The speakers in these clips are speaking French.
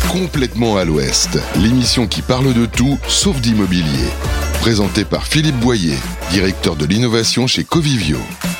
Complètement à l'Ouest, l'émission qui parle de tout sauf d'immobilier. Présentée par Philippe Boyer, directeur de l'innovation chez Covivio.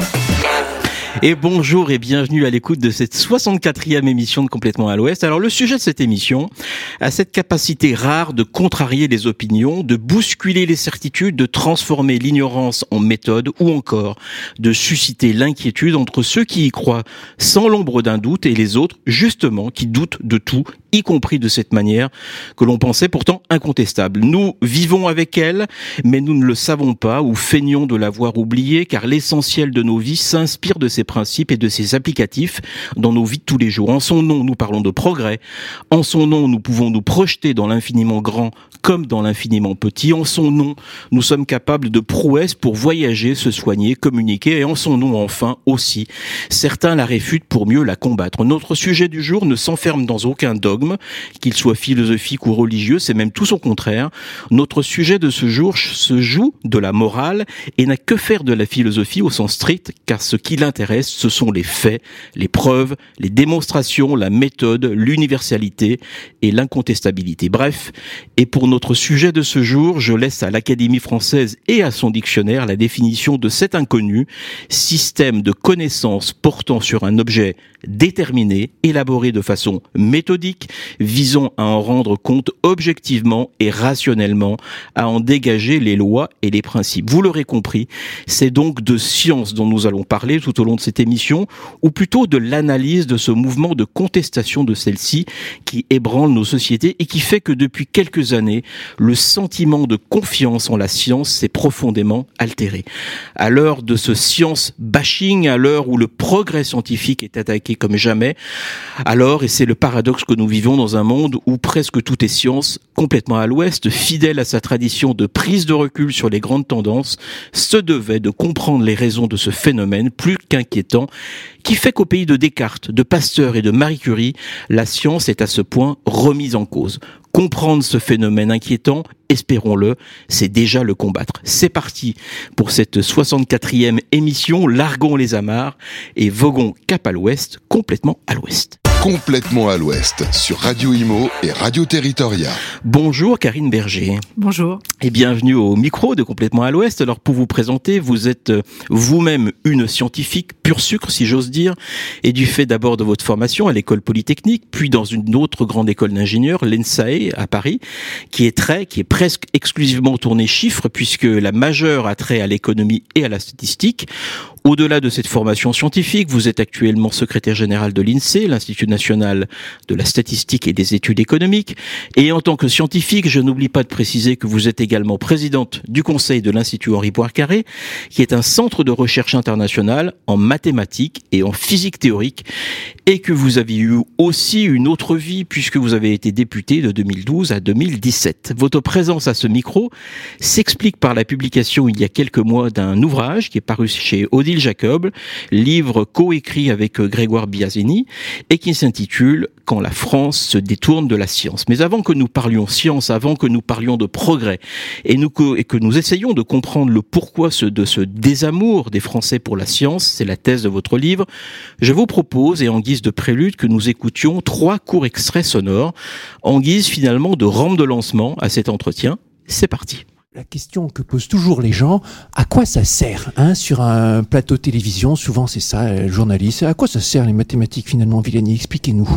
Et bonjour et bienvenue à l'écoute de cette 64e émission de Complètement à l'Ouest. Alors le sujet de cette émission a cette capacité rare de contrarier les opinions, de bousculer les certitudes, de transformer l'ignorance en méthode ou encore de susciter l'inquiétude entre ceux qui y croient sans l'ombre d'un doute et les autres justement qui doutent de tout, y compris de cette manière que l'on pensait pourtant incontestable. Nous vivons avec elle, mais nous ne le savons pas ou feignons de l'avoir oublié car l'essentiel de nos vies s'inspire de ses principes et de ses applicatifs dans nos vies de tous les jours. En son nom, nous parlons de progrès. En son nom, nous pouvons nous projeter dans l'infiniment grand comme dans l'infiniment petit. En son nom, nous sommes capables de prouesses pour voyager, se soigner, communiquer. Et en son nom, enfin, aussi, certains la réfutent pour mieux la combattre. Notre sujet du jour ne s'enferme dans aucun dogme, qu'il soit philosophique ou religieux, c'est même tout son contraire. Notre sujet de ce jour se joue de la morale et n'a que faire de la philosophie au sens strict, car ce qui l'intéresse, ce sont les faits, les preuves, les démonstrations, la méthode, l'universalité et l'incontestabilité. Bref, et pour notre sujet de ce jour, je laisse à l'Académie française et à son dictionnaire la définition de cet inconnu, système de connaissances portant sur un objet déterminé, élaboré de façon méthodique, visant à en rendre compte objectivement et rationnellement, à en dégager les lois et les principes. Vous l'aurez compris, c'est donc de science dont nous allons parler tout au long de cette émission, ou plutôt de l'analyse de ce mouvement de contestation de celle-ci qui ébranle nos sociétés et qui fait que depuis quelques années, le sentiment de confiance en la science s'est profondément altéré. À l'heure de ce science bashing, à l'heure où le progrès scientifique est attaqué comme jamais, alors, et c'est le paradoxe que nous vivons dans un monde où presque tout est science, complètement à l'ouest, fidèle à sa tradition de prise de recul sur les grandes tendances, se devait de comprendre les raisons de ce phénomène plus qu'inquiétant, qui fait qu'au pays de Descartes, de Pasteur et de Marie Curie, la science est à ce point remise en cause. Comprendre ce phénomène inquiétant, espérons-le, c'est déjà le combattre. C'est parti pour cette 64e émission, largons les amarres et voguons cap à l'ouest, complètement à l'ouest. Complètement à l'Ouest, sur Radio Imo et Radio Territoria. Bonjour Karine Berger. Bonjour. Et bienvenue au micro de Complètement à l'Ouest. Alors pour vous présenter, vous êtes vous-même une scientifique pur sucre, si j'ose dire, et du fait d'abord de votre formation à l'école polytechnique, puis dans une autre grande école d'ingénieurs, l'ENSAE à Paris, qui est presque exclusivement tournée chiffres, puisque la majeure a trait à l'économie et à la statistique. Au-delà de cette formation scientifique, vous êtes actuellement secrétaire général de l'INSEE, l'Institut national de la statistique et des études économiques. Et en tant que scientifique, je n'oublie pas de préciser que vous êtes également présidente du conseil de l'Institut Henri Poincaré, qui est un centre de recherche international en mathématiques et en physique théorique, et que vous avez eu aussi une autre vie puisque vous avez été député de 2012 à 2017. Votre présence à ce micro s'explique par la publication il y a quelques mois d'un ouvrage qui est paru chez Odile Jacob, livre coécrit avec Grégoire Biazeni et qui s'intitule « Quand la France se détourne de la science ». Mais avant que nous parlions science, avant que nous parlions de progrès et que nous essayions de comprendre le pourquoi de ce désamour des Français pour la science, c'est la thèse de votre livre, je vous propose, et en guise de prélude, que nous écoutions 3 courts extraits sonores en guise finalement de rampe de lancement à cet entretien. C'est parti. La question que posent toujours les gens, à quoi ça sert sur un plateau de télévision, souvent c'est ça, le journaliste, à quoi ça sert les mathématiques finalement, Villani, expliquez-nous.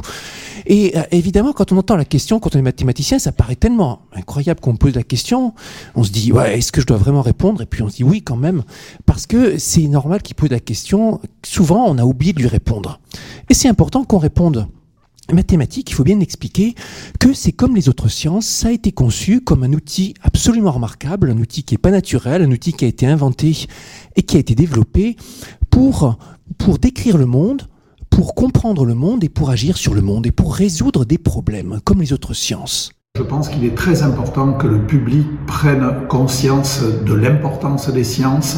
Et évidemment, quand on entend la question, quand on est mathématicien, ça paraît tellement incroyable qu'on pose la question, on se dit, ouais, est-ce que je dois vraiment répondre? Et puis on se dit oui quand même, parce que c'est normal qu'il pose la question, souvent on a oublié de lui répondre. Et c'est important qu'on réponde. Mathématiques, il faut bien expliquer que c'est comme les autres sciences, ça a été conçu comme un outil absolument remarquable, un outil qui n'est pas naturel, un outil qui a été inventé et qui a été développé pour décrire le monde, pour comprendre le monde et pour agir sur le monde et pour résoudre des problèmes comme les autres sciences. Je pense qu'il est très important que le public prenne conscience de l'importance des sciences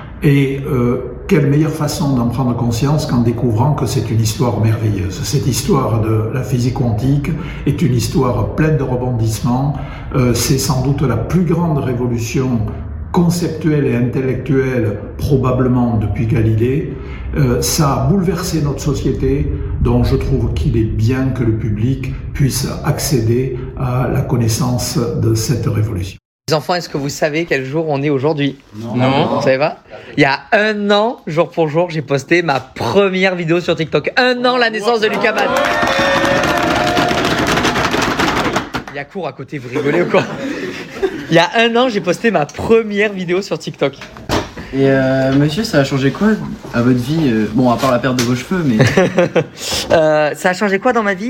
et quelle meilleure façon d'en prendre conscience qu'en découvrant que c'est une histoire merveilleuse. Cette histoire de la physique quantique est une histoire pleine de rebondissements. C'est sans doute la plus grande révolution conceptuelle et intellectuelle probablement depuis Galilée. Ça a bouleversé notre société, donc je trouve qu'il est bien que le public puisse accéder à la connaissance de cette révolution. Les enfants, est-ce que vous savez quel jour on est aujourd'hui ? Non. Vous savez pas ? Il y a 1 an, jour pour jour, j'ai posté ma première vidéo sur TikTok. 1 an, la naissance de Lucas Mat. Il y a cours à côté, vous rigolez ou quoi ? Il y a 1 an, j'ai posté ma première vidéo sur TikTok. Et monsieur, ça a changé quoi à votre vie ? Bon, à part la perte de vos cheveux, mais... Ça a changé quoi dans ma vie ?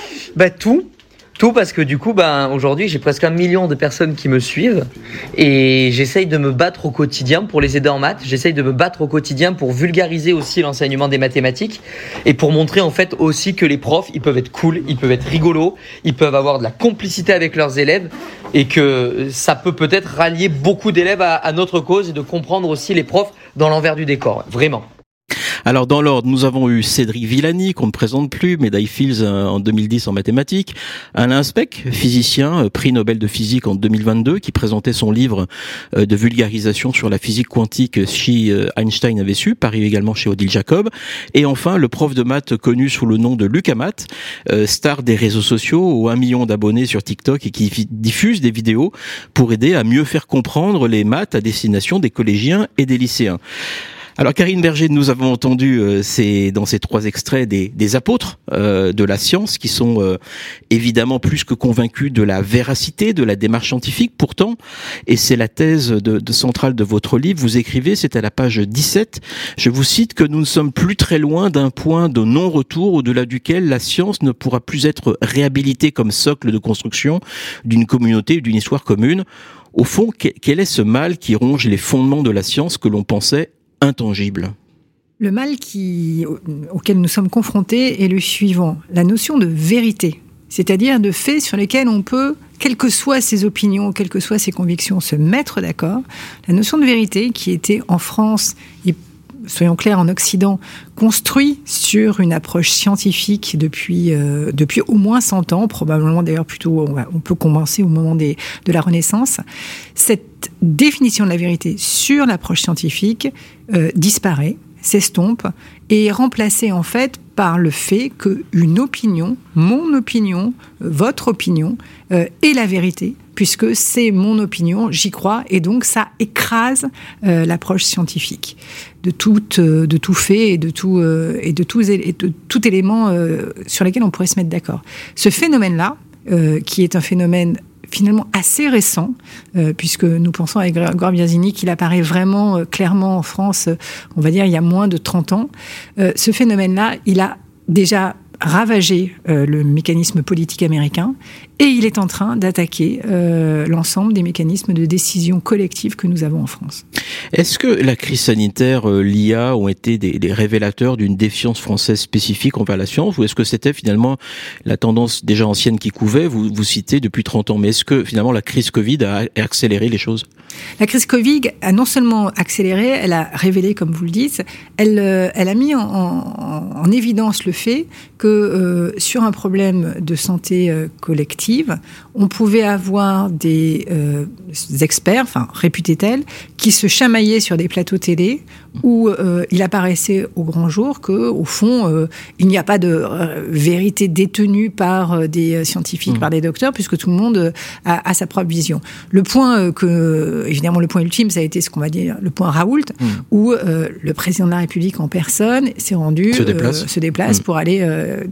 Tout parce que du coup, aujourd'hui, j'ai presque 1 million de personnes qui me suivent et j'essaye de me battre au quotidien pour les aider en maths. J'essaye de me battre au quotidien pour vulgariser aussi l'enseignement des mathématiques et pour montrer en fait aussi que les profs, ils peuvent être cool, ils peuvent être rigolos, ils peuvent avoir de la complicité avec leurs élèves et que ça peut peut-être rallier beaucoup d'élèves à notre cause et de comprendre aussi les profs dans l'envers du décor. Vraiment. Alors dans l'ordre, nous avons eu Cédric Villani, qu'on ne présente plus, médaille Fields en 2010 en mathématiques, Alain Speck, physicien, prix Nobel de physique en 2022, qui présentait son livre de vulgarisation sur la physique quantique si Einstein avait su, paru également chez Odile Jacob, et enfin le prof de maths connu sous le nom de Lucas Mat, star des réseaux sociaux, aux 1 million d'abonnés sur TikTok et qui diffuse des vidéos pour aider à mieux faire comprendre les maths à destination des collégiens et des lycéens. Alors Karine Berger, nous avons entendu dans ces 3 extraits des apôtres de la science qui sont évidemment plus que convaincus de la véracité de la démarche scientifique. Pourtant, et c'est la thèse centrale de votre livre, vous écrivez, c'est à la page 17, je vous cite, que nous ne sommes plus très loin d'un point de non-retour au-delà duquel la science ne pourra plus être réhabilitée comme socle de construction d'une communauté ou d'une histoire commune. Au fond, quel est ce mal qui ronge les fondements de la science que l'on pensait intangible? Le mal auquel nous sommes confrontés est le suivant, la notion de vérité, c'est-à-dire de faits sur lesquels on peut, quelles que soient ses opinions, quelles que soient ses convictions, se mettre d'accord. La notion de vérité qui était en France, et soyons clairs en Occident, construit sur une approche scientifique depuis au moins 100 ans, probablement d'ailleurs plutôt, on peut commencer au moment de la Renaissance. Cette définition de la vérité sur l'approche scientifique disparaît, s'estompe et est remplacée en fait par le fait qu'une opinion, mon opinion, votre opinion, est la vérité, puisque c'est mon opinion, j'y crois, et donc ça écrase l'approche scientifique de tout fait et de tout élément sur lequel on pourrait se mettre d'accord. Ce phénomène-là, qui est un phénomène finalement assez récent, puisque nous pensons avec Grégoire Biasini qu'il apparaît vraiment clairement en France, on va dire il y a moins de 30 ans. Ce phénomène-là, il a déjà ravagé le mécanisme politique américain et il est en train d'attaquer l'ensemble des mécanismes de décision collective que nous avons en France. Est-ce que la crise sanitaire, l'IA ont été des révélateurs d'une défiance française spécifique envers la science, ou est-ce que c'était finalement la tendance déjà ancienne qui couvait, vous citez depuis 30 ans, mais est-ce que finalement la crise Covid a accéléré les choses ? La crise Covid a non seulement accéléré, elle a révélé, comme vous le dites, elle a mis en évidence le fait que sur un problème de santé collective, on pouvait avoir des experts, enfin réputés tels, qui se chamaillaient sur des plateaux télé où il apparaissait au grand jour qu'au fond, il n'y a pas de vérité détenue par des scientifiques, par des docteurs, puisque tout le monde a sa propre vision. Le point évidemment, le point ultime, ça a été ce qu'on va dire le point Raoult, où le président de la République en personne s'est rendu, se déplace pour aller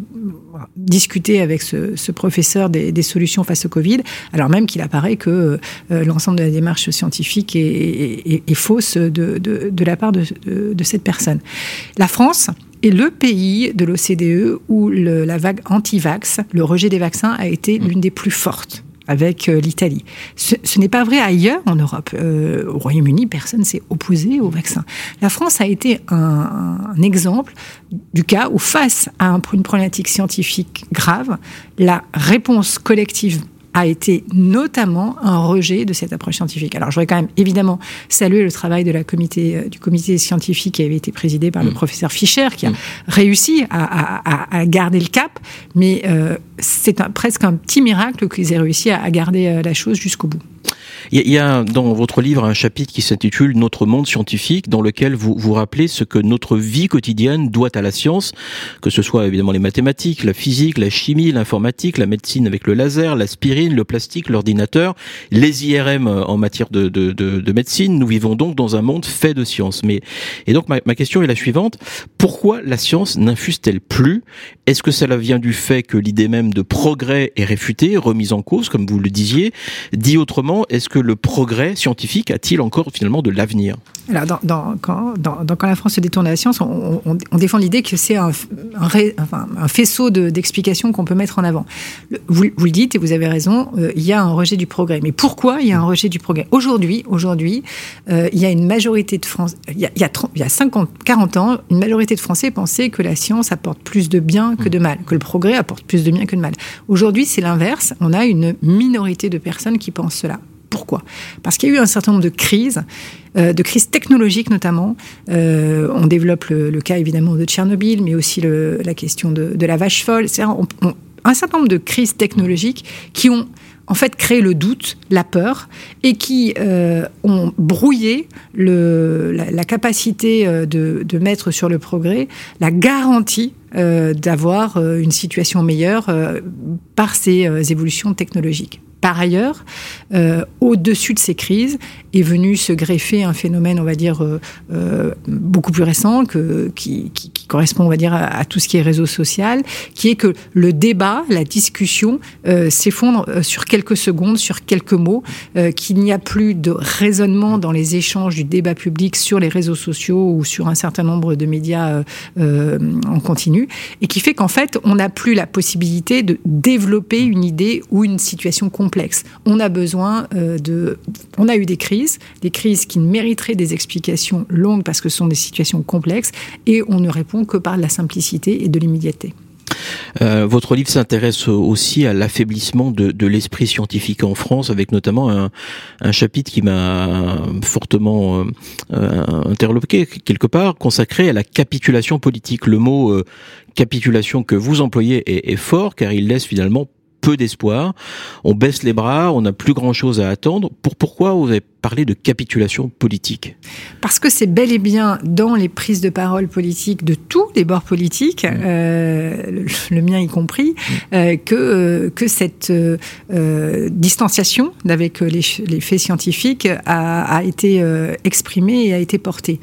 discuter avec ce professeur des solutions face au Covid, alors même qu'il apparaît que l'ensemble de la démarche scientifique est fausse de la part de cette personne. La France est le pays de l'OCDE où la vague anti-vax, le rejet des vaccins, a été l'une des plus fortes, avec l'Italie. Ce n'est pas vrai ailleurs en Europe. Au Royaume-Uni, personne ne s'est opposé au vaccin. La France a été un exemple du cas où, face à une problématique scientifique grave, la réponse collective a été notamment un rejet de cette approche scientifique. Alors, je voudrais quand même évidemment saluer le travail du comité scientifique qui avait été présidé par le professeur Fischer, qui a réussi à garder le cap, mais c'est presque un petit miracle qu'ils aient réussi à garder la chose jusqu'au bout. Il y a dans votre livre un chapitre qui s'intitule « Notre monde scientifique » dans lequel vous rappelez ce que notre vie quotidienne doit à la science, que ce soit évidemment les mathématiques, la physique, la chimie, l'informatique, la médecine avec le laser, l'aspirine, le plastique, l'ordinateur, les IRM en matière de médecine. Nous vivons donc dans un monde fait de science. Et donc ma question est la suivante. Pourquoi la science n'infuse-t-elle plus ? Est-ce que cela vient du fait que l'idée même de progrès est réfutée, remise en cause, comme vous le disiez ? Dit autrement, est-ce que le progrès scientifique a-t-il encore finalement de l'avenir ? Alors, quand la France se détourne de la science, on défend l'idée que c'est un faisceau d'explications qu'on peut mettre en avant. Vous le dites et vous avez raison, il y a un rejet du progrès. Mais pourquoi il y a un rejet du progrès ? Aujourd'hui, il y a une majorité de Français, il y a 40 ans, une majorité de Français pensaient que la science apporte plus de bien que de mal, que le progrès apporte plus de bien que de mal. Aujourd'hui, c'est l'inverse. On a une minorité de personnes qui pensent cela. Pourquoi ? Parce qu'il y a eu un certain nombre de crises technologiques notamment. On développe le cas évidemment de Tchernobyl, mais aussi la question de la vache folle. C'est-à-dire un certain nombre de crises technologiques qui ont en fait créé le doute, la peur, et qui ont brouillé la capacité de mettre sur le progrès la garantie d'avoir une situation meilleure par ces évolutions technologiques. Par ailleurs, au-dessus de ces crises est venu se greffer un phénomène, on va dire, beaucoup plus récent, qui correspond, on va dire, à tout ce qui est réseau social, qui est que le débat, la discussion s'effondre sur quelques secondes, sur quelques mots, qu'il n'y a plus de raisonnement dans les échanges du débat public sur les réseaux sociaux ou sur un certain nombre de médias en continu, et qui fait qu'en fait, on n'a plus la possibilité de développer une idée ou une situation complexe. On a besoin on a eu des crises qui mériteraient des explications longues parce que ce sont des situations complexes, et on ne répond que par de la simplicité et de l'immédiateté. Votre livre s'intéresse aussi à l'affaiblissement de l'esprit scientifique en France, avec notamment un chapitre qui m'a fortement interloqué quelque part, consacré à la capitulation politique. Le mot capitulation que vous employez est fort, car il laisse finalement peu d'espoir. On baisse les bras, on n'a plus grand-chose à attendre. Pourquoi vous avez parlé de capitulation politique ? Parce que c'est bel et bien dans les prises de parole politiques de tous les bords politiques, le mien y compris, que cette distanciation avec les faits scientifiques a été exprimée et a été portée.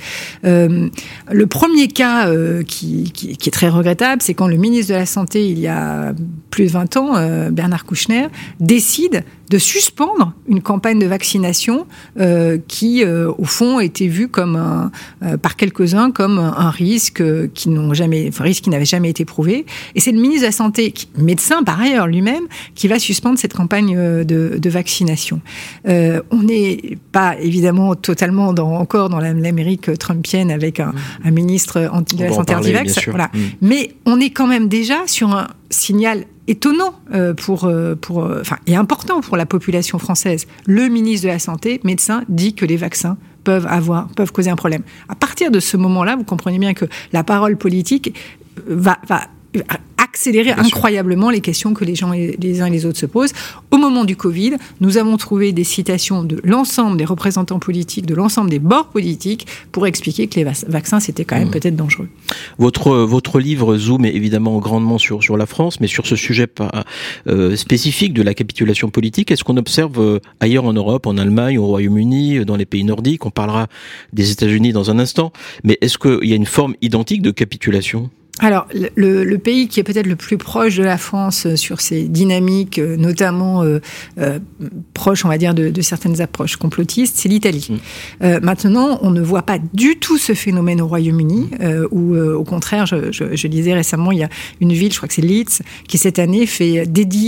Le premier cas qui est très regrettable, c'est quand le ministre de la Santé, il y a plus de 20 ans, Bernard Kouchner, décide de suspendre une campagne de vaccination qui, au fond, était vue comme par quelques-uns comme un risque qui n'avait jamais été prouvé. Et c'est le ministre de la Santé, médecin par ailleurs lui-même, qui va suspendre cette campagne de vaccination. On n'est pas évidemment totalement encore dans l'Amérique trumpienne avec un ministre de la Santé anti-vax, voilà. Mais on est quand même déjà sur un signal étonnant et important pour la population française. Le ministre de la Santé, médecin, dit que les vaccins peuvent causer un problème. À partir de ce moment-là, vous comprenez bien que la parole politique va accélérer incroyablement les questions que les uns et les autres se posent. Au moment du Covid, nous avons trouvé des citations de l'ensemble des représentants politiques, de l'ensemble des bords politiques, pour expliquer que les vaccins, c'était quand même peut-être dangereux. Votre livre zoome évidemment grandement sur la France, mais sur ce sujet spécifique de la capitulation politique, est-ce qu'on observe ailleurs en Europe, en Allemagne, au Royaume-Uni, dans les pays nordiques, on parlera des États-Unis dans un instant, mais est-ce qu'il y a une forme identique de capitulation ? Alors, le pays qui est peut-être le plus proche de la France sur ces dynamiques, notamment proche, on va dire, de certaines approches complotistes, c'est l'Italie. Maintenant, on ne voit pas du tout ce phénomène au Royaume-Uni, où, au contraire, je lisais récemment, il y a une ville, je crois que c'est Leeds, qui cette année a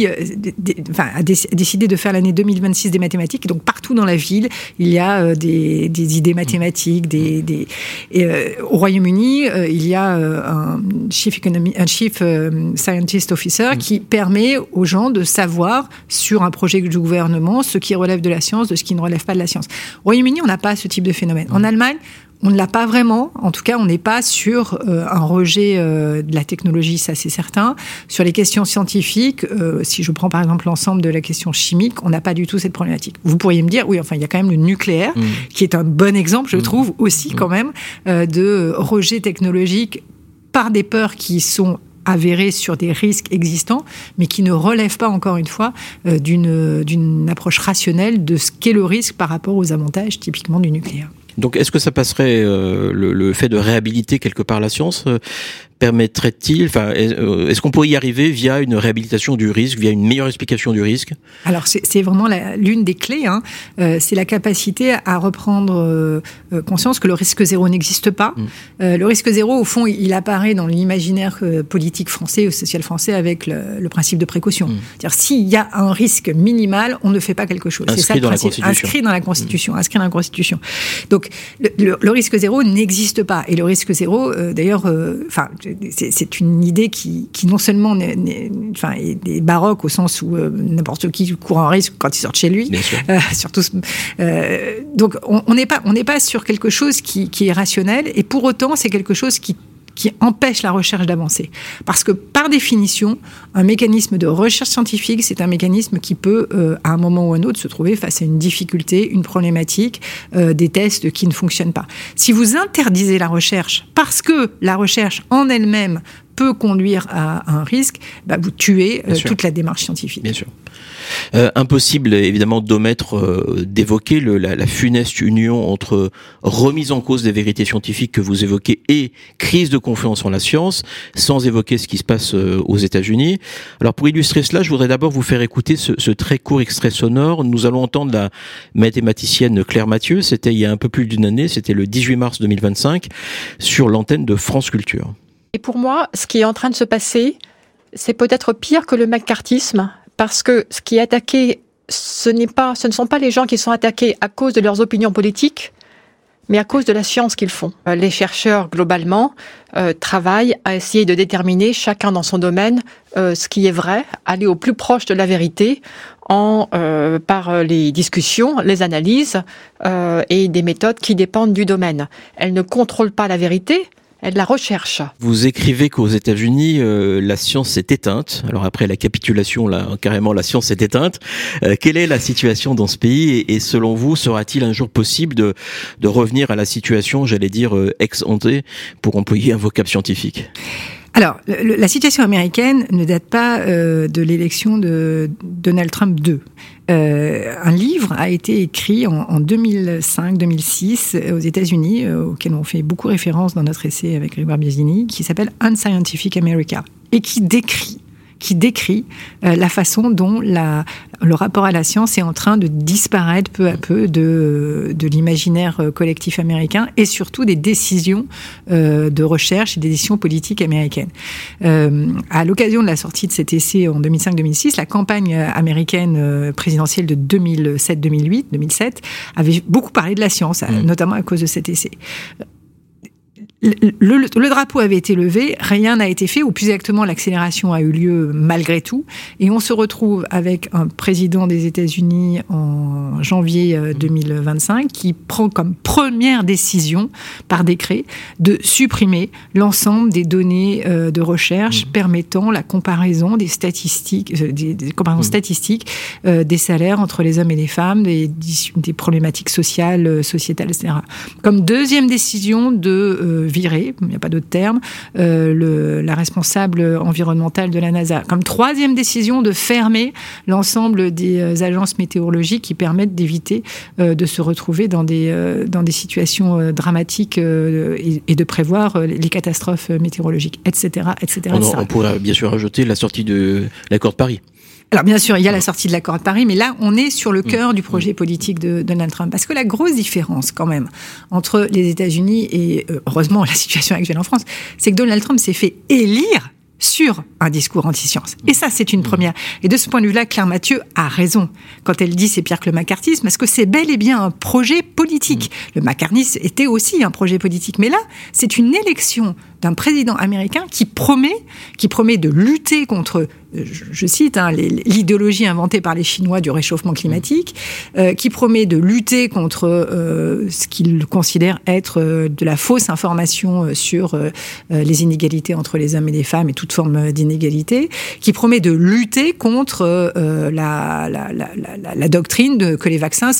décidé de faire l'année 2026 des mathématiques. Et donc, partout dans la ville, il y a des idées mathématiques. Au Royaume-Uni, il y a un chief scientist officer qui permet aux gens de savoir sur un projet du gouvernement ce qui relève de la science, de ce qui ne relève pas de la science. Au Royaume-Uni, on n'a pas ce type de phénomène. En Allemagne, On ne l'a pas vraiment. En tout cas, on n'est pas sur un rejet de la technologie, ça c'est certain. Sur les questions scientifiques, si je prends par exemple l'ensemble de la question chimique, on n'a pas du tout cette problématique. Vous pourriez me dire, oui, enfin, il y a quand même le nucléaire, qui est un bon exemple, je trouve, aussi quand même, de rejet technologique par des peurs qui sont avérées sur des risques existants, mais qui ne relèvent pas, encore une fois, d'une approche rationnelle de ce qu'est le risque par rapport aux avantages typiquement du nucléaire. Donc, est-ce que ça passerait, le fait de réhabiliter quelque part la science, permettrait-il, est-ce qu'on pourrait y arriver via une réhabilitation du risque, via une meilleure explication du risque ? Alors, c'est vraiment l'une des clés, c'est la capacité à reprendre conscience que le risque zéro n'existe pas. Le risque zéro, au fond, il apparaît dans l'imaginaire politique français ou social français avec le principe de précaution. C'est-à-dire, s'il y a un risque minimal, on ne fait pas quelque chose. Inscrit dans la Constitution. Inscrit dans la Constitution. Donc, le risque zéro n'existe pas. Et le risque zéro, d'ailleurs, c'est une idée qui non seulement est baroque au sens où n'importe qui court un risque quand il sort de chez lui. Bien sûr. Surtout, donc, on n'est pas sur quelque chose qui est rationnel. Et pour autant, c'est quelque chose qui empêche la recherche d'avancer. Parce que, par définition, un mécanisme de recherche scientifique, c'est un mécanisme qui peut, à un moment ou à un autre, se trouver face à une difficulté, une problématique, des tests qui ne fonctionnent pas. Si vous interdisez la recherche, parce que la recherche en elle-même peut conduire à un risque, vous tuez toute la démarche scientifique. Bien sûr. Impossible, évidemment, d'évoquer la funeste union entre remise en cause des vérités scientifiques que vous évoquez et crise de confiance en la science, sans évoquer ce qui se passe aux États-Unis. Alors, pour illustrer cela, je voudrais d'abord vous faire écouter ce très court extrait sonore. Nous allons entendre la mathématicienne Claire Mathieu. C'était il y a un peu plus d'une année, c'était le 18 mars 2025, sur l'antenne de France Culture. Et pour moi, ce qui est en train de se passer, c'est peut-être pire que le macartisme, parce que ce qui est attaqué, ce ne sont pas les gens qui sont attaqués à cause de leurs opinions politiques, mais à cause de la science qu'ils font. Les chercheurs, globalement, travaillent à essayer de déterminer, chacun dans son domaine, ce qui est vrai, aller au plus proche de la vérité, par les discussions, les analyses et des méthodes qui dépendent du domaine. Elles ne contrôlent pas la vérité, elles la recherchent. Vous écrivez qu'aux États-Unis, la science s'est éteinte. Alors après la capitulation, là, carrément, la science s'est éteinte. Quelle est la situation dans ce pays et selon vous, sera-t-il un jour possible de revenir à la situation, j'allais dire, ex ante, pour employer un vocable scientifique ? Alors, la situation américaine ne date pas de l'élection de Donald Trump II. Un livre a été écrit en 2005-2006 aux États-Unis, auquel on fait beaucoup référence dans notre essai avec Grégoire Biasini, qui s'appelle Unscientific America, et qui décrit la façon dont le rapport à la science est en train de disparaître peu à peu de l'imaginaire collectif américain et surtout des décisions de recherche et des décisions politiques américaines. À l'occasion de la sortie de cet essai en 2005-2006, la campagne américaine présidentielle de 2007 avait beaucoup parlé de la science, notamment à cause de cet essai. Le drapeau avait été levé, rien n'a été fait, ou plus exactement l'accélération a eu lieu malgré tout, et on se retrouve avec un président des États-Unis en janvier 2025 qui prend comme première décision par décret de supprimer l'ensemble des données de recherche permettant la comparaison des statistiques, des comparaisons statistiques des salaires entre les hommes et les femmes, des problématiques sociales, sociétales, etc. Comme deuxième décision de virer, il n'y a pas d'autre terme, la responsable environnementale de la NASA. Comme troisième décision, de fermer l'ensemble des agences météorologiques qui permettent d'éviter de se retrouver dans des situations dramatiques et de prévoir les catastrophes météorologiques, etc. On pourrait bien sûr ajouter la sortie de l'accord de Paris. Alors bien sûr, il y a la sortie de l'accord de Paris, mais là, on est sur le cœur du projet politique de Donald Trump. Parce que la grosse différence, quand même, entre les États-Unis et, heureusement, la situation actuelle en France, c'est que Donald Trump s'est fait élire sur un discours anti-science. Et ça, c'est une première. Et de ce point de vue-là, Claire Mathieu a raison quand elle dit c'est pire que le macartisme, parce que c'est bel et bien un projet politique. Le macartisme était aussi un projet politique. Mais là, c'est une élection d'un président américain qui promet de lutter contre, je cite, l'idéologie inventée par les Chinois du réchauffement climatique, qui promet de lutter contre ce qu'il considère être de la fausse information sur les inégalités entre les hommes et les femmes et toute forme d'inégalité, qui promet de lutter contre la doctrine que les vaccins,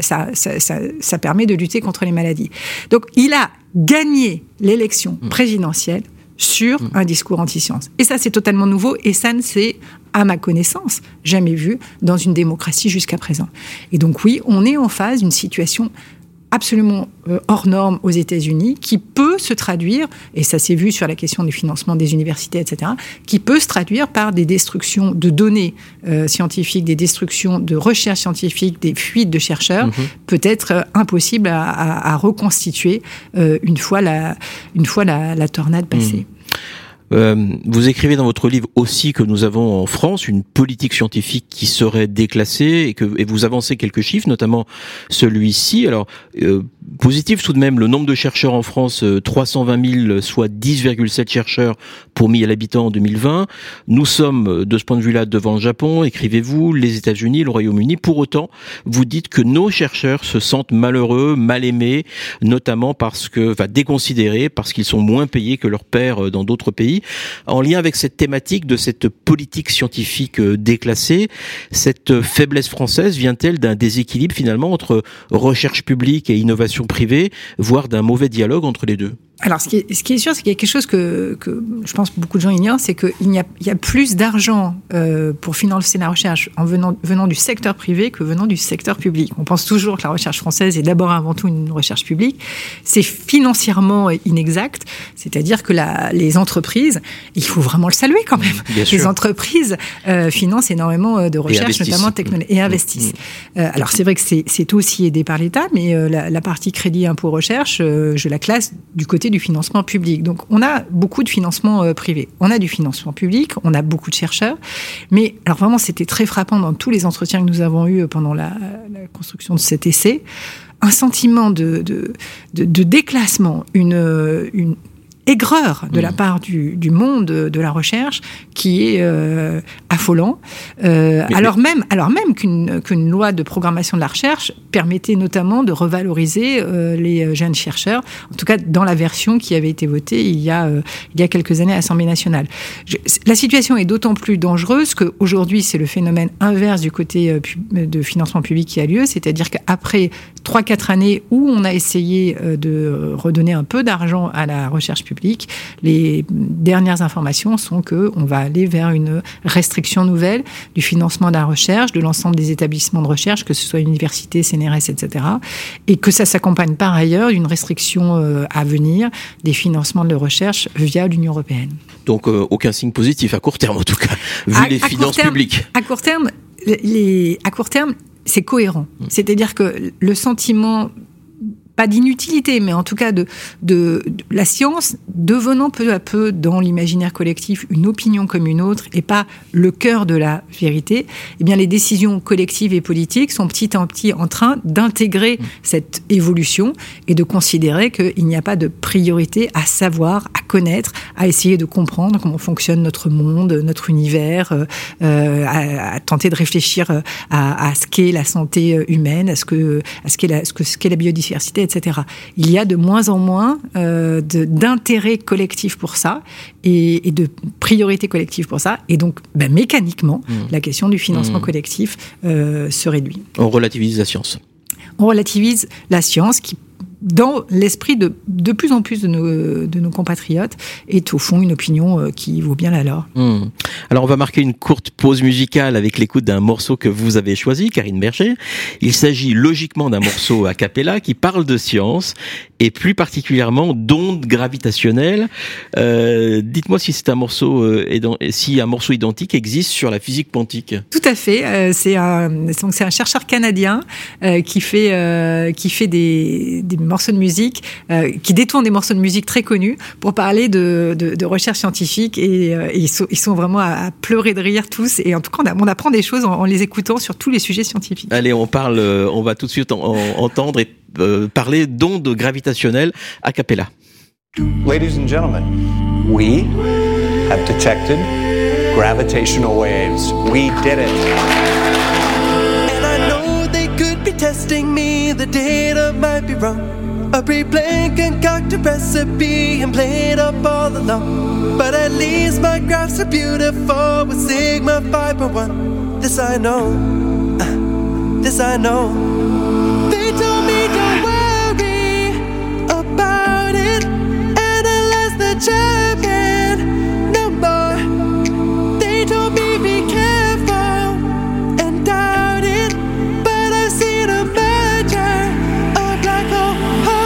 ça permet de lutter contre les maladies. Donc, il a gagné l'élection présidentielle sur un discours anti-science. Et ça, c'est totalement nouveau, et ça ne s'est, à ma connaissance, jamais vu dans une démocratie jusqu'à présent. Et donc oui, on est en face d'une situation absolument hors norme aux États-Unis, qui peut se traduire, et ça s'est vu sur la question du financement des universités, etc., qui peut se traduire par des destructions de données scientifiques, des destructions de recherches scientifiques, des fuites de chercheurs, peut-être impossibles à reconstituer une fois la tornade passée. Vous écrivez dans votre livre aussi que nous avons en France une politique scientifique qui serait déclassée et vous avancez quelques chiffres, notamment celui-ci. Alors, positif tout de même, le nombre de chercheurs en France, 320 000, soit 10,7 chercheurs pour 1000 habitants en 2020. Nous sommes, de ce point de vue-là, devant le Japon, écrivez-vous, les États-Unis, le Royaume-Uni. Pour autant, vous dites que nos chercheurs se sentent malheureux, mal aimés, notamment déconsidérés, parce qu'ils sont moins payés que leurs pairs dans d'autres pays. En lien avec cette thématique de cette politique scientifique déclassée, cette faiblesse française vient-elle d'un déséquilibre finalement entre recherche publique et innovation privée, voire d'un mauvais dialogue entre les deux ? Alors, ce qui est sûr, c'est qu'il y a quelque chose que je pense que beaucoup de gens ignorent, c'est qu'il y a plus d'argent pour financer la recherche venant du secteur privé que venant du secteur public. On pense toujours que la recherche française est d'abord avant tout une recherche publique. C'est financièrement inexact, c'est-à-dire que les entreprises, il faut vraiment le saluer quand même. Les entreprises financent énormément de recherche, notamment technologique, et investissent. Alors, c'est vrai que c'est aussi aidé par l'État, mais la partie crédit impôt recherche, je la classe du côté du financement public. Donc, on a beaucoup de financement privé. On a du financement public, on a beaucoup de chercheurs. Mais, alors vraiment, c'était très frappant dans tous les entretiens que nous avons eus pendant la construction de cet essai. Un sentiment de déclassement, une aigreur de la part du monde de la recherche qui est affolant. Alors même qu'une loi de programmation de la recherche permettait notamment de revaloriser les jeunes chercheurs, en tout cas dans la version qui avait été votée il y a quelques années à l'Assemblée nationale. La situation est d'autant plus dangereuse qu'aujourd'hui, c'est le phénomène inverse du côté de financement public qui a lieu, c'est-à-dire qu'après 3-4 années où on a essayé de redonner un peu d'argent à la recherche publique, les dernières informations sont qu'on va aller vers une restriction nouvelle du financement de la recherche, de l'ensemble des établissements de recherche, que ce soit universités, CNRS, etc. Et que ça s'accompagne par ailleurs d'une restriction à venir des financements de recherche via l'Union européenne. Donc aucun signe positif à court terme en tout cas, vu les finances publiques. À court terme, c'est cohérent. C'est-à-dire que le sentiment, pas d'inutilité, mais en tout cas de la science devenant peu à peu dans l'imaginaire collectif une opinion comme une autre et pas le cœur de la vérité, eh bien les décisions collectives et politiques sont petit à petit en train d'intégrer cette évolution et de considérer qu'il n'y a pas de priorité à savoir, à connaître, à essayer de comprendre comment fonctionne notre monde, notre univers, à tenter de réfléchir à ce qu'est la santé humaine, à ce qu'est la biodiversité, etc. Il y a de moins en moins d'intérêt collectif pour ça et de priorité collective pour ça. Et donc, mécaniquement, la question du financement collectif se réduit. On relativise la science. On relativise la science qui, dans l'esprit de plus en plus de nos compatriotes, est au fond une opinion qui vaut bien la leur. Alors on va marquer une courte pause musicale avec l'écoute d'un morceau que vous avez choisi, Karine Berger. Il s'agit logiquement d'un morceau a cappella qui parle de science et plus particulièrement d'ondes gravitationnelles. Dites-moi si c'est un morceau si un morceau identique existe sur la physique quantique. Tout à fait. C'est un chercheur canadien qui fait des morceaux de musique, qui détourne des morceaux de musique très connus pour parler de recherche scientifique et ils sont vraiment à pleurer de rire tous, et en tout cas on apprend des choses en les écoutant sur tous les sujets scientifiques. Allez, on va tout de suite entendre et parler d'ondes gravitationnelles a cappella. Ladies and gentlemen, we have detected gravitational waves. We did it. And I know they could be testing me, the data might be wrong. A pre-planned concocted recipe and played up all along. But at least my graphs are beautiful with sigma 5.1. This I know, this I know. They told me don't worry about it, analyze the champion no more. They told me be careful and doubt it, but I've seen a merger, a black hole.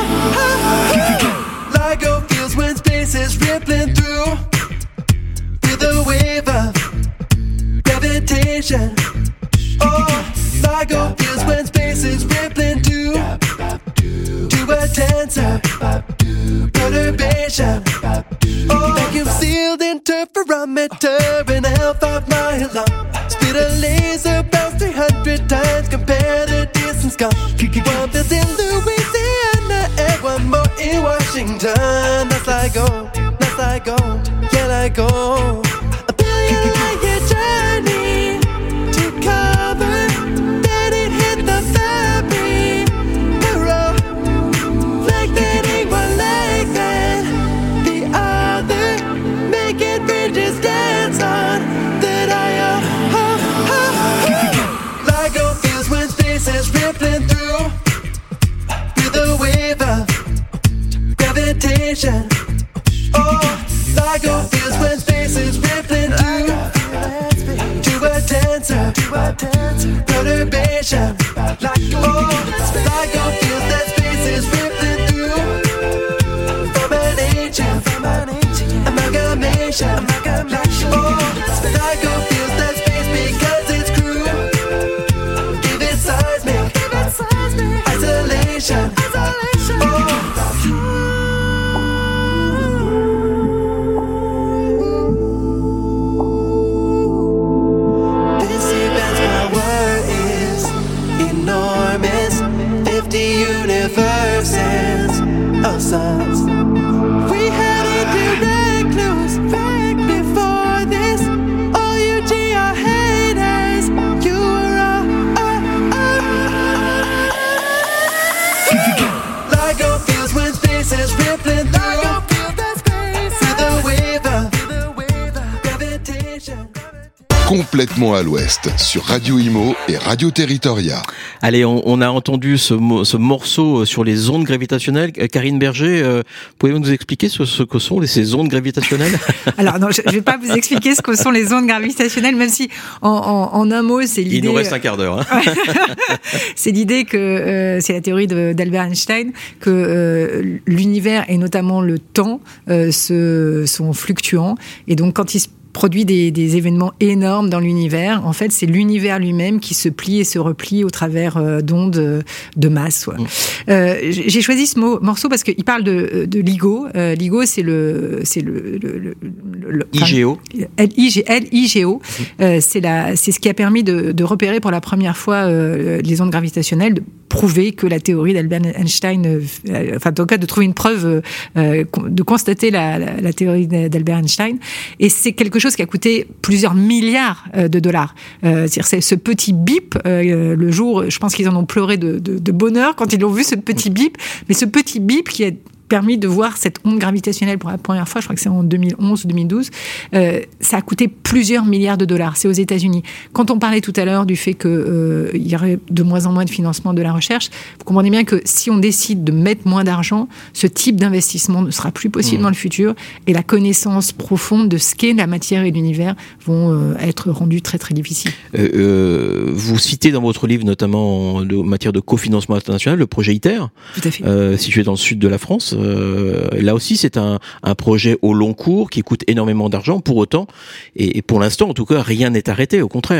LIGO feels when space is rippling through with a wave of gravitation. Oh, LIGO feels when space is rippling to a tensor perturbation. Oh, vacuum sealed interferometer an L5 mile long. Speed a laser bounce 300 times, compare the distance gone. One built in Louisiana and one more in Washington. That's LIGO, yeah, LIGO. A billion-year journey to cover, then it hit the fabric. Mirror, flecting one leg, then the other, making bridges dance on the dial. LIGO feels when space is rippling through with a wave of gravitation. Oh, LIGO feels when space is rippling through to a tensor perturbation. Oh, LIGO feels that space is rippling through from an ancient amalgamation. Oh, LIGO feels that space because its crew give it seismic isolation. This event's power is enormous. 50 universes of suns. We had indirect clues back before this. All you GR haters, you were LIGO feels when space is rippling through with a wave of gravitation. Complètement à l'ouest sur Radio Imo et Radio Territoria. Allez, on a entendu ce morceau sur les ondes gravitationnelles. Karine Berger, pouvez-vous nous expliquer ce que sont ces ondes gravitationnelles? Alors non, je ne vais pas vous expliquer ce que sont les ondes gravitationnelles, même si en un mot, c'est l'idée... Il nous reste un quart d'heure. Hein. C'est l'idée que, c'est la théorie d'Albert Einstein, que l'univers et notamment le temps sont fluctuants. Et donc quand il se produit des événements énormes dans l'univers. En fait, c'est l'univers lui-même qui se plie et se replie au travers d'ondes de masse. Ouais. J'ai choisi ce morceau parce qu'il parle de LIGO. LIGO, c'est le IGO. LIGO. C'est ce qui a permis de repérer pour la première fois les ondes gravitationnelles, de prouver que la théorie d'Albert Einstein, enfin, en tout cas, de trouver une preuve, de constater la théorie d'Albert Einstein. Et c'est quelque chose qui a coûté plusieurs milliards de dollars. C'est ce petit bip, le jour, je pense qu'ils en ont pleuré de bonheur quand ils ont vu ce petit bip, mais ce petit bip qui a permis de voir cette onde gravitationnelle pour la première fois, je crois que c'est en 2011 ou 2012, ça a coûté plusieurs milliards de dollars. C'est aux États-Unis. Quand on parlait tout à l'heure du fait qu'il y aurait de moins en moins de financement de la recherche, vous comprenez bien que si on décide de mettre moins d'argent, ce type d'investissement ne sera plus possible dans le futur et la connaissance profonde de ce qu'est la matière et l'univers vont être rendues très très difficiles. Vous citez dans votre livre, notamment en matière de cofinancement international, le projet ITER, tout à fait. Situé dans le sud de la France. Là aussi, c'est un projet au long cours qui coûte énormément d'argent. Pour autant, et pour l'instant, en tout cas, rien n'est arrêté. Au contraire.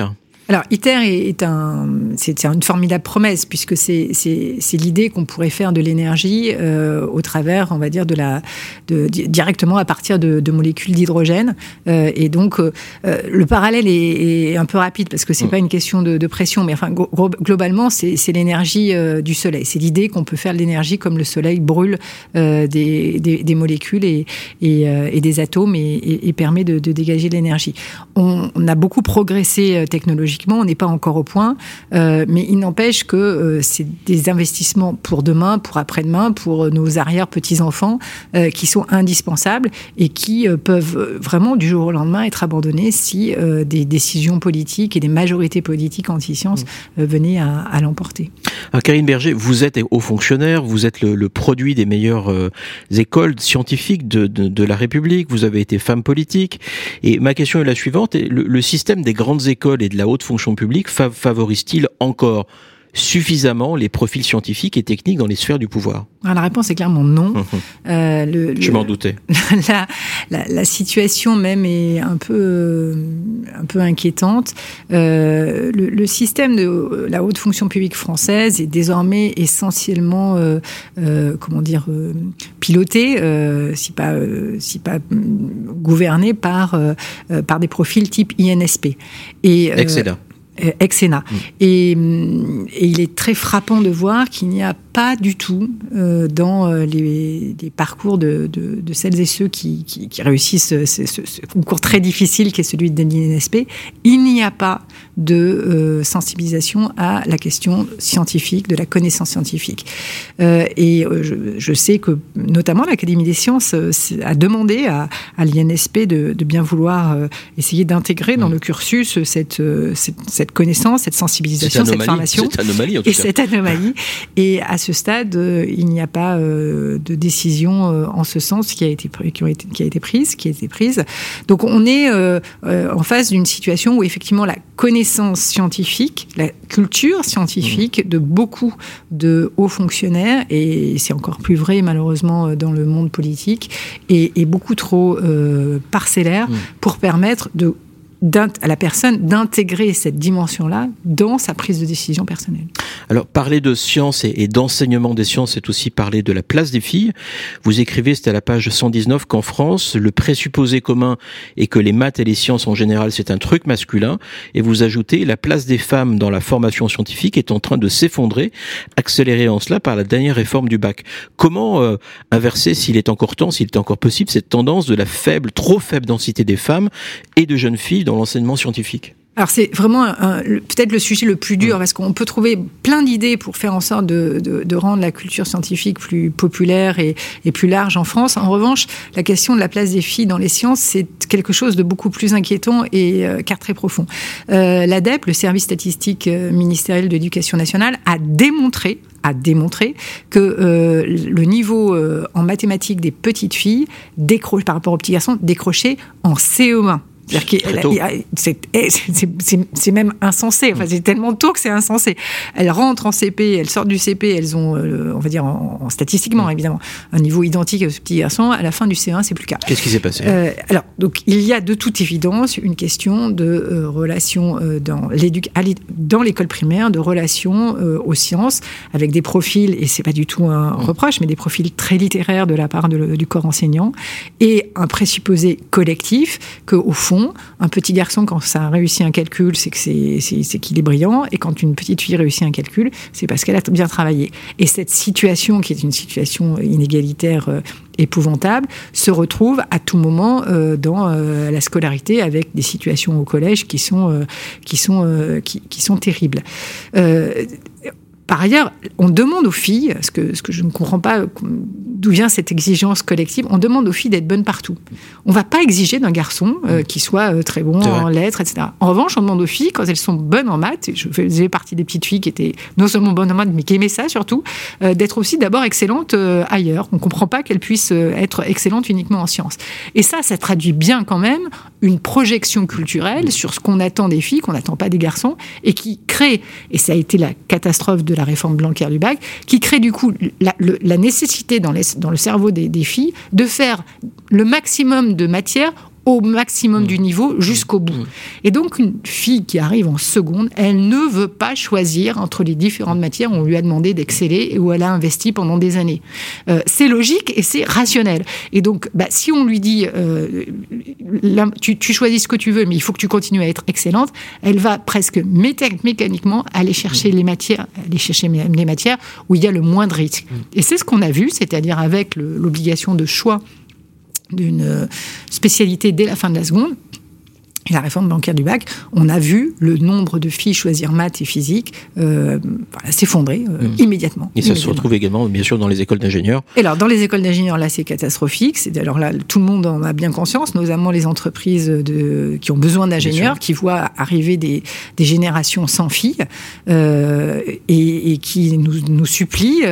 Alors, ITER c'est une formidable promesse, puisque c'est l'idée qu'on pourrait faire de l'énergie au travers, on va dire, directement à partir de molécules d'hydrogène. Et donc, le parallèle est un peu rapide, parce que c'est pas une question de pression, mais enfin, globalement, c'est l'énergie du soleil. C'est l'idée qu'on peut faire de l'énergie comme le soleil brûle des molécules et des atomes et permet de dégager de l'énergie. On a beaucoup progressé technologiquement, on n'est pas encore au point, mais il n'empêche que c'est des investissements pour demain, pour après-demain, pour nos arrière-petits-enfants qui sont indispensables et qui peuvent vraiment du jour au lendemain être abandonnés si des décisions politiques et des majorités politiques anti-sciences venaient à l'emporter. Alors, Karine Berger, vous êtes haut fonctionnaire, vous êtes le produit des meilleures écoles scientifiques de la République, vous avez été femme politique, et ma question est la suivante, le système des grandes écoles et de la haute fonction publique favorise-t-il encore suffisamment les profils scientifiques et techniques dans les sphères du pouvoir? Alors, la réponse est clairement non. Je m'en doutais. La situation même est un peu inquiétante. Le système de la haute fonction publique française est désormais essentiellement, piloté, si pas gouverné par des profils type INSP. Ex-Sénat. Et il est très frappant de voir qu'il n'y a pas du tout dans les parcours de celles et ceux qui réussissent ce concours très difficile qui est celui de l'INSP, il n'y a pas de sensibilisation à la question scientifique, de la connaissance scientifique. Je sais que notamment l'Académie des sciences a demandé à l'INSP de bien vouloir essayer d'intégrer dans le cursus cette connaissance, cette sensibilisation, cette formation. Cette anomalie, en tout cas. Cette anomalie. Et à ce stade, il n'y a pas de décision en ce sens qui a été prise. Donc on est en face d'une situation où effectivement la connaissance scientifique, la culture scientifique de beaucoup de hauts fonctionnaires, et c'est encore plus vrai malheureusement dans le monde politique, est beaucoup trop parcellaire pour permettre à la personne d'intégrer cette dimension-là dans sa prise de décision personnelle. Alors, parler de science et d'enseignement des sciences, c'est aussi parler de la place des filles. Vous écrivez, c'était à la page 119, qu'en France, le présupposé commun est que les maths et les sciences en général, c'est un truc masculin. Et vous ajoutez, la place des femmes dans la formation scientifique est en train de s'effondrer, accélérée en cela par la dernière réforme du bac. Comment inverser, s'il est encore temps, s'il est encore possible, cette tendance de la trop faible densité des femmes et de jeunes filles dans l'enseignement scientifique? Alors c'est vraiment peut-être le sujet le plus dur, parce qu'on peut trouver plein d'idées pour faire en sorte de rendre la culture scientifique plus populaire et plus large en France. En revanche, la question de la place des filles dans les sciences, c'est quelque chose de beaucoup plus inquiétant et car très profond. L'ADEP, le service statistique ministériel de l'Éducation nationale, a démontré que le niveau en mathématiques des petites filles par rapport aux petits garçons décrochait en CE1. C'est même insensé. Enfin, c'est tellement tôt que c'est insensé. Elles rentrent en CP, elles sortent du CP, elles ont, on va dire, statistiquement évidemment, un niveau identique aux petits garçons. À la fin du C1, c'est plus le cas. Qu'est-ce qui s'est passé? Alors, donc, il y a de toute évidence une question de relation dans l'école primaire, de relation aux sciences, avec des profils, et c'est pas du tout un reproche, mais des profils très littéraires de la part du corps enseignant, et un présupposé collectif que, au fond, un petit garçon, quand ça réussit un calcul, c'est qu'il est brillant, et quand une petite fille réussit un calcul, c'est parce qu'elle a bien travaillé. Et cette situation, qui est une situation inégalitaire épouvantable, se retrouve à tout moment dans la scolarité, avec des situations au collège qui sont terribles. Par ailleurs, on demande aux filles, ce que je ne comprends pas, d'où vient cette exigence collective, on demande aux filles d'être bonnes partout. On ne va pas exiger d'un garçon qui soit très bon en lettres, etc. En revanche, on demande aux filles, quand elles sont bonnes en maths, et je faisais partie des petites filles qui étaient non seulement bonnes en maths, mais qui aimaient ça surtout, d'être aussi d'abord excellentes ailleurs. On ne comprend pas qu'elles puissent être excellentes uniquement en sciences. Et ça traduit bien quand même une projection culturelle sur ce qu'on attend des filles, qu'on n'attend pas des garçons, et qui crée, et ça a été la catastrophe de la réforme Blanquer du bac, qui crée du coup la nécessité dans le cerveau des filles de faire le maximum de matières au maximum du niveau jusqu'au bout. Et donc, une fille qui arrive en seconde, elle ne veut pas choisir entre les différentes matières où on lui a demandé d'exceller et où elle a investi pendant des années. C'est logique et c'est rationnel. Et donc, si on lui dit tu choisis ce que tu veux, mais il faut que tu continues à être excellente, elle va presque mécaniquement aller chercher les matières où il y a le moins de risques. Et c'est ce qu'on a vu, c'est-à-dire avec l'obligation de choix d'une spécialité dès la fin de la seconde, et la réforme bancaire du bac, on a vu le nombre de filles choisir maths et physique s'effondrer immédiatement. Et ça se retrouve également, bien sûr, dans les écoles d'ingénieurs. Et alors, dans les écoles d'ingénieurs, là, c'est catastrophique. Alors là, tout le monde en a bien conscience, notamment les entreprises qui ont besoin d'ingénieurs, qui voient arriver des générations sans filles et qui nous supplient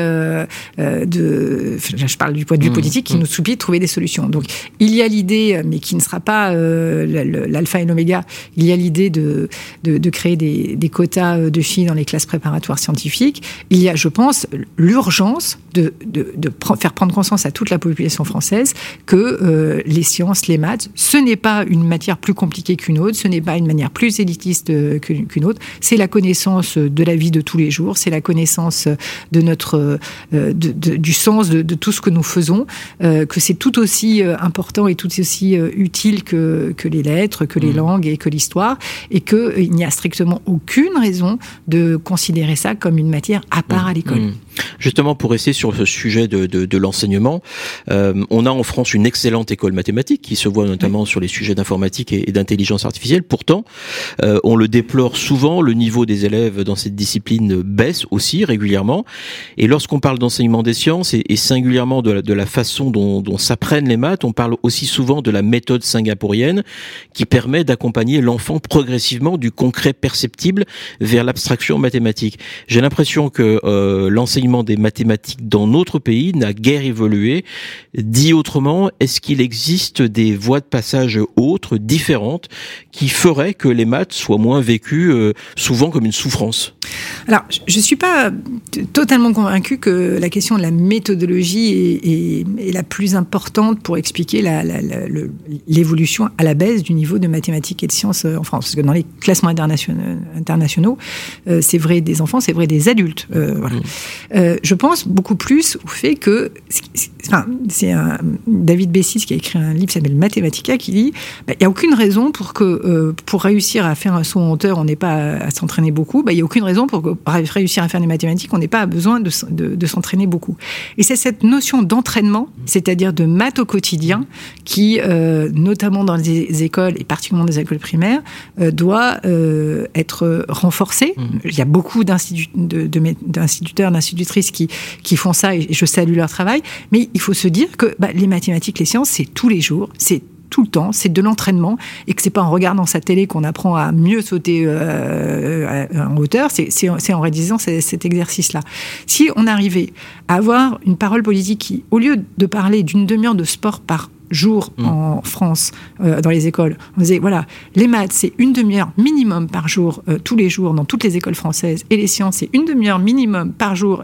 je parle du point de vue politique, qui nous supplient de trouver des solutions. Donc, il y a l'idée, mais qui ne sera pas l'alpha et l'oméga, il y a l'idée de créer des quotas de filles dans les classes préparatoires scientifiques. Il y a, je pense, l'urgence de faire prendre conscience à toute la population française que les sciences, les maths, ce n'est pas une matière plus compliquée qu'une autre, ce n'est pas une manière plus élitiste qu'une autre, c'est la connaissance de la vie de tous les jours, c'est la connaissance de notre du sens de tout ce que nous faisons, que c'est tout aussi important et tout aussi utile que les lettres, que les langues et que l'histoire, et qu'il n'y a strictement aucune raison de considérer ça comme une matière à part à l'école. Justement, pour rester sur ce sujet de l'enseignement, on a en France une excellente école mathématique qui se voit notamment sur les sujets d'informatique et d'intelligence artificielle. Pourtant, on le déplore souvent, le niveau des élèves dans cette discipline baisse aussi régulièrement. Et lorsqu'on parle d'enseignement des sciences et singulièrement de la façon dont s'apprennent les maths, on parle aussi souvent de la méthode singapourienne qui permet d'accompagner l'enfant progressivement du concret perceptible vers l'abstraction mathématique. J'ai l'impression que l'enseignement des mathématiques dans notre pays n'a guère évolué. Dit autrement, est-ce qu'il existe des voies de passage autres, différentes, qui feraient que les maths soient moins vécues souvent comme une souffrance ? Alors, je ne suis pas totalement convaincue que la question de la méthodologie est la plus importante pour expliquer l'évolution à la baisse du niveau de mathématiques et de sciences en France. Parce que dans les classements internationaux, c'est vrai des enfants, c'est vrai des adultes. Je pense beaucoup plus au fait que... c'est David Bessis qui a écrit un livre qui s'appelle Mathematica, qui dit il n'y a aucune raison pour réussir à faire un saut en hauteur, on n'est pas à s'entraîner beaucoup. Il n'y a aucune raison pour réussir à faire des mathématiques, on n'est pas besoin de s'entraîner beaucoup. Et c'est cette notion d'entraînement, c'est-à-dire de maths au quotidien, qui, notamment dans les écoles, et particulièrement dans les écoles primaires, doit être renforcée. Il y a beaucoup d'instituteurs, d'institutrices qui font ça, et je salue leur travail, mais il faut se dire que les mathématiques, les sciences, c'est tous les jours, c'est tout le temps, c'est de l'entraînement, et que c'est pas en regardant sa télé qu'on apprend à mieux sauter en hauteur, c'est en réalisant cet exercice-là. Si on arrivait à avoir une parole politique qui, au lieu de parler d'une demi-heure de sport par jour en France, dans les écoles, on disait, voilà, les maths, c'est une demi-heure minimum par jour, tous les jours, dans toutes les écoles françaises, et les sciences, c'est une demi-heure minimum par jour,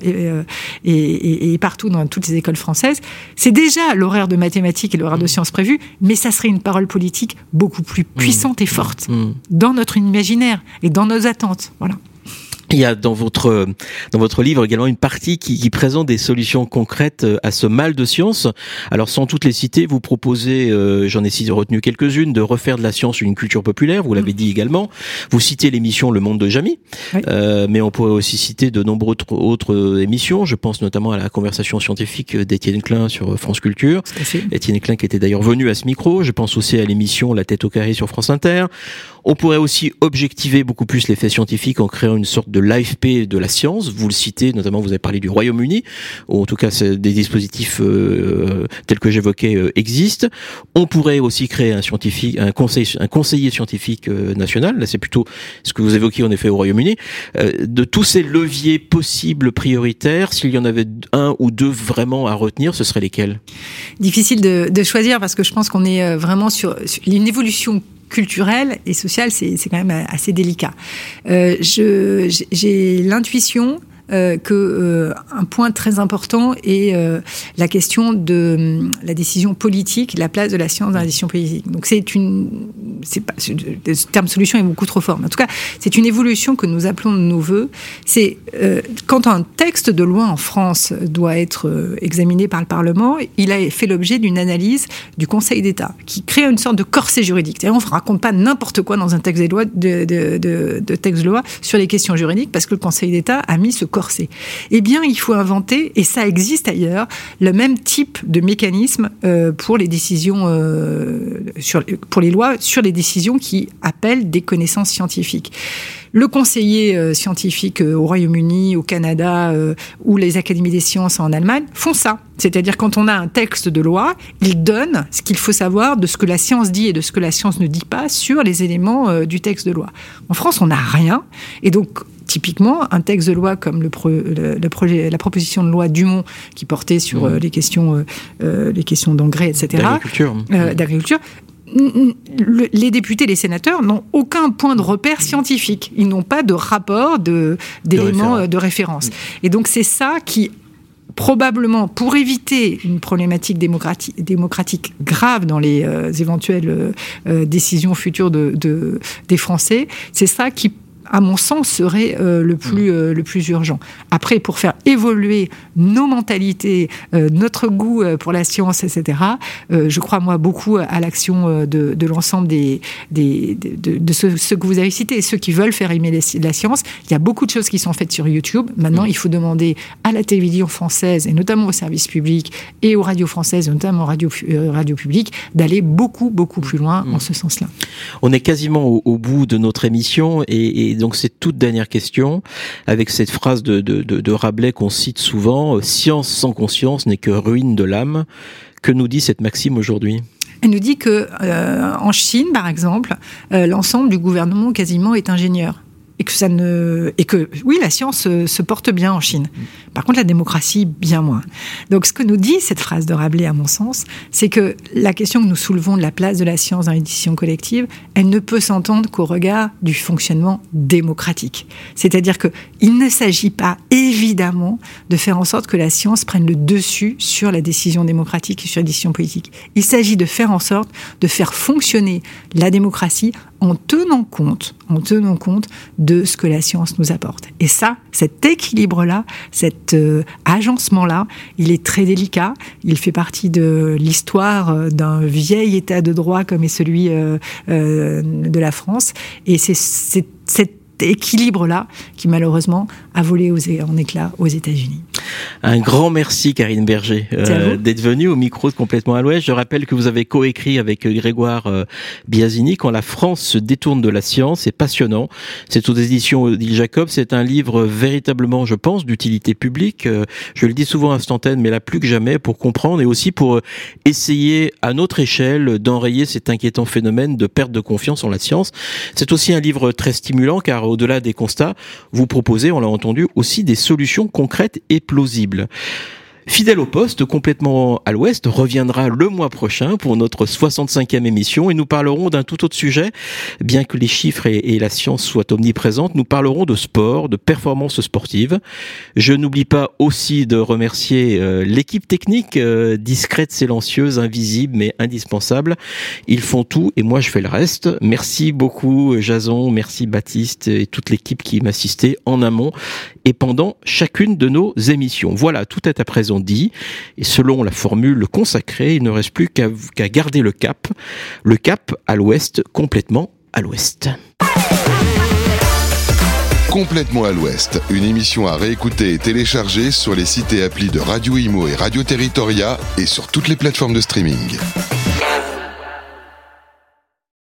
et partout dans toutes les écoles françaises. C'est déjà l'horaire de mathématiques et l'horaire de sciences prévu, mais ça serait une parole politique beaucoup plus puissante et forte dans notre imaginaire et dans nos attentes. Voilà. Il y a dans votre livre également une partie qui présente des solutions concrètes à ce mal de science. Alors sans toutes les citer, vous proposez, j'en ai retenu quelques-unes, de refaire de la science une culture populaire, vous l'avez dit également. Vous citez l'émission Le Monde de Jamy, mais on pourrait aussi citer de nombreuses autres émissions. Je pense notamment à la conversation scientifique d'Étienne Klein sur France Culture. Étienne Klein qui était d'ailleurs venu à ce micro. Je pense aussi à l'émission La Tête au carré sur France Inter. On pourrait aussi objectiver beaucoup plus les faits scientifiques en créant une sorte de l'AFP de la science. Vous le citez, notamment vous avez parlé du Royaume-Uni, ou en tout cas des dispositifs tels que j'évoquais existent. On pourrait aussi créer un conseiller scientifique national. Là, c'est plutôt ce que vous évoquiez en effet au Royaume-Uni. De tous ces leviers possibles prioritaires, s'il y en avait un ou deux vraiment à retenir, ce seraient lesquels ? Difficile de choisir parce que je pense qu'on est vraiment sur une évolution culturelle et sociale, c'est quand même assez délicat. J'ai l'intuition un point très important est la question de la décision politique, la place de la science dans la décision politique. Donc le terme solution est beaucoup trop fort, mais en tout cas, c'est une évolution que nous appelons de nos voeux. C'est quand un texte de loi en France doit être examiné par le Parlement, il a fait l'objet d'une analyse du Conseil d'État, qui crée une sorte de corset juridique. C'est-à-dire, on ne raconte pas n'importe quoi dans un texte de loi, de texte de loi sur les questions juridiques, parce que le Conseil d'État a mis ce corset. Eh bien, il faut inventer, et ça existe ailleurs, le même type de mécanisme pour les décisions, pour les lois, sur les décisions qui appellent des connaissances scientifiques. Le conseiller scientifique au Royaume-Uni, au Canada ou les académies des sciences en Allemagne font ça. C'est-à-dire, quand on a un texte de loi, ils donnent ce qu'il faut savoir de ce que la science dit et de ce que la science ne dit pas sur les éléments du texte de loi. En France, on n'a rien. Et donc, typiquement, un texte de loi comme la proposition de loi Dumont, qui portait sur les questions d'engrais, etc., d'agriculture, les députés, les sénateurs n'ont aucun point de repère scientifique. Ils n'ont pas de rapport, d'éléments de référence. Et donc, c'est ça qui, probablement, pour éviter une problématique démocratique grave dans les éventuelles décisions futures des Français, c'est ça qui, à mon sens, serait le plus urgent. Après, pour faire évoluer nos mentalités, notre goût pour la science, etc., je crois, moi, beaucoup à l'action de l'ensemble de ceux que vous avez cités, ceux qui veulent faire aimer la science. Il y a beaucoup de choses qui sont faites sur YouTube. Maintenant, il faut demander à la télévision française, et notamment aux services publics, et aux radios françaises, et notamment aux radios publiques, d'aller beaucoup plus loin en ce sens-là. On est quasiment au bout de notre émission, et donc cette toute dernière question, avec cette phrase de Rabelais qu'on cite souvent, « Science sans conscience n'est que ruine de l'âme ». Que nous dit cette maxime aujourd'hui ? Elle nous dit que en Chine, par exemple, l'ensemble du gouvernement quasiment est ingénieur. Et que oui, la science se porte bien en Chine. Par contre, la démocratie, bien moins. Donc, ce que nous dit cette phrase de Rabelais, à mon sens, c'est que la question que nous soulevons de la place de la science dans les décisions collectives, elle ne peut s'entendre qu'au regard du fonctionnement démocratique. C'est-à-dire qu'il ne s'agit pas, évidemment, de faire en sorte que la science prenne le dessus sur la décision démocratique et sur la décision politique. Il s'agit de faire en sorte de faire fonctionner la démocratie en tenant compte de ce que la science nous apporte. Et ça, cet équilibre-là, cet agencement-là, il est très délicat. Il fait partie de l'histoire d'un vieil état de droit comme est celui de la France. Et c'est cet équilibre-là qui, malheureusement, a volé en éclats aux États-Unis. Un grand merci, Karine Berger, d'être venue au micro de Complètement à l'Ouest. Je rappelle que vous avez coécrit avec Grégoire Biasini « Quand la France se détourne de la science ». C'est passionnant. C'est aux éditions Odile Jacob. C'est un livre véritablement, je pense, d'utilité publique. Je le dis souvent à cette antenne, mais là plus que jamais, pour comprendre et aussi pour essayer, à notre échelle, d'enrayer cet inquiétant phénomène de perte de confiance en la science. C'est aussi un livre très stimulant, car au-delà des constats, vous proposez, on l'a entendu, aussi des solutions concrètes et plausibles. Fidèle au poste, Complètement à l'Ouest reviendra le mois prochain pour notre 65e émission et nous parlerons d'un tout autre sujet. Bien que les chiffres et la science soient omniprésentes, nous parlerons de sport, de performance sportive. Je n'oublie pas aussi de remercier l'équipe technique, discrète, silencieuse, invisible mais indispensable. Ils font tout et moi je fais le reste. Merci beaucoup Jason, merci Baptiste et toute l'équipe qui m'assistait en amont et pendant chacune de nos émissions. Voilà, tout est à présent dit, et selon la formule consacrée, il ne reste plus qu'à garder le cap à l'ouest, complètement à l'ouest. Complètement à l'ouest, une émission à réécouter et télécharger sur les sites et applis de Radio Imo et Radio Territoria et sur toutes les plateformes de streaming.